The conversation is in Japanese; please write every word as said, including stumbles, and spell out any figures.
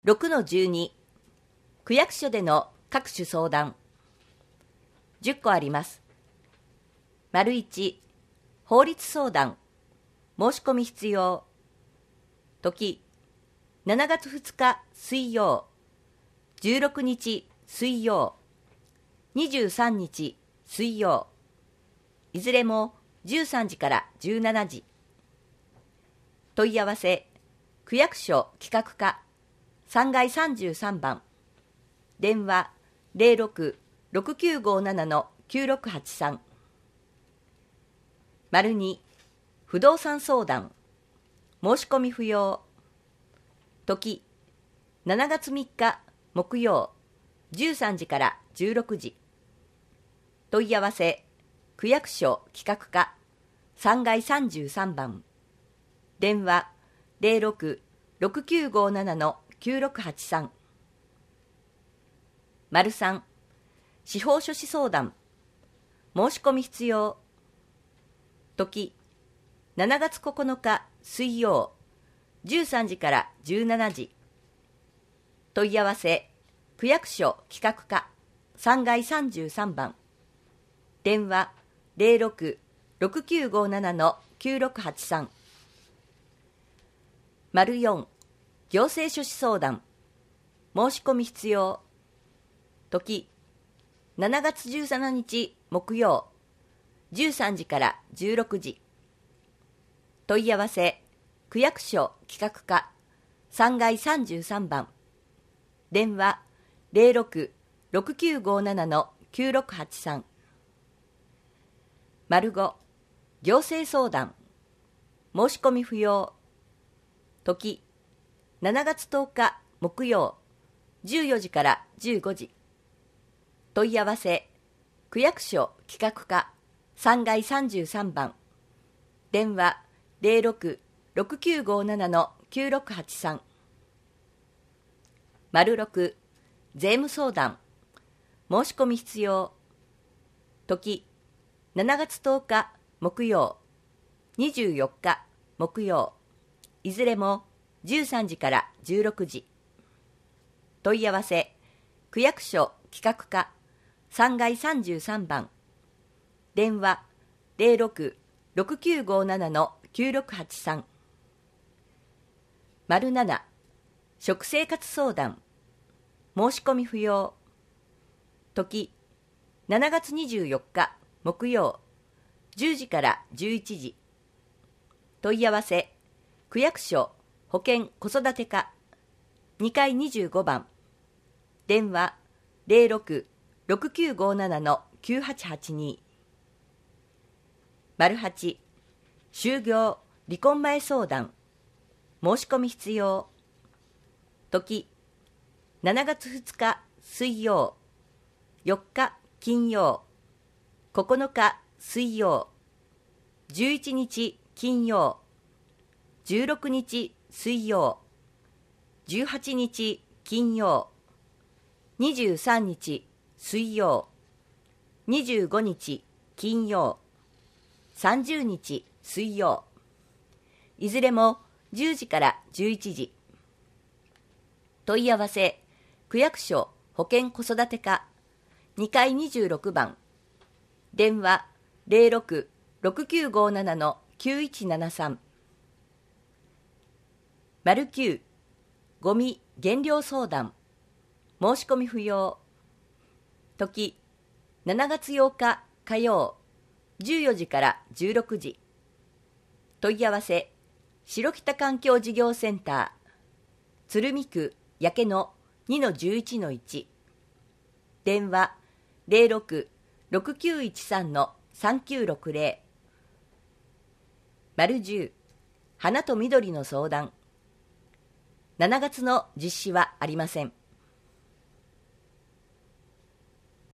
ろくのじゅうに 区役所での各種相談じゅっこあります。丸いち法律相談申し込み必要時しちがつふつか水曜じゅうろくにち水曜にじゅうさんにち水曜いずれもじゅうさんじからじゅうしちじ問い合わせ区役所企画課さんがいさんじゅうさんばん電話 ゼロろく ろくきゅうごなな きゅうろくはちさん 丸に不動産相談申し込み不要時しちがつみっか木曜じゅうさんじからじゅうろくじ問い合わせ区役所企画課さんがいさんじゅうさんばん電話 ゼロろく ろくきゅうごなな きゅうろくはちさん 丸さん司法書士相談申し込み必要時しちがつここのか水曜じゅうさんじからじゅうしちじ問い合わせ区役所企画課さんがいさんじゅうさんばん電話 ゼロろく ろくきゅうごなな きゅうろくはちさん 丸よん行政書士相談申し込み必要時しちがつじゅうしちにち木曜じゅうさんじからじゅうろくじ問い合わせ区役所企画課さんがいさんじゅうさんばん電話 ゼロろく ろくきゅうごなな きゅうろくはちさん 丸ご行政相談申し込み不要時しちがつとおか木曜じゅうよじからじゅうごじ問い合わせ区役所企画課さんがいさんじゅうさんばん電話 ゼロろく ろくきゅうごなな きゅうろくはちさん 丸ろく税務相談申し込み必要時しちがつとおか木曜にじゅうよっか木曜いずれもじゅうさんじからじゅうろくじ問い合わせ区役所企画課さんがいさんじゅうさんばん電話 ゼロろく ろくきゅうごなな きゅうろくはちさん 丸なな食生活相談申し込み不要時しちがつにじゅうよっか木曜じゅうじからじゅういちじ問い合わせ区役所保健子育て課にかいにじゅうごばん電話 ゼロろく ろくきゅうごなな きゅうはちはちに 丸はち就業離婚前相談申し込み必要時しちがつふつか水曜よっか金曜ここのか水曜じゅういちにち金曜じゅうろくにち水曜じゅうはちにち金曜にじゅうさんにち水曜にじゅうごにち金曜さんじゅうにち水曜いずれもじゅうじからじゅういちじ問い合わせ区役所保健子育て課にかいにじゅうろくばん電話 ゼロろく ろくきゅうごなな きゅういちななさん 丸きゅうゴミ減量相談申し込み不要時しちがつようか火曜じゅうよじからじゅうろくじ問い合わせ白北環境事業センター鶴見区焼野 にのじゅういちのいち 電話 ゼロろく ろくきゅういちさん さんきゅうろくゼロ 丸じゅう花と緑の相談しちがつの実施はありません。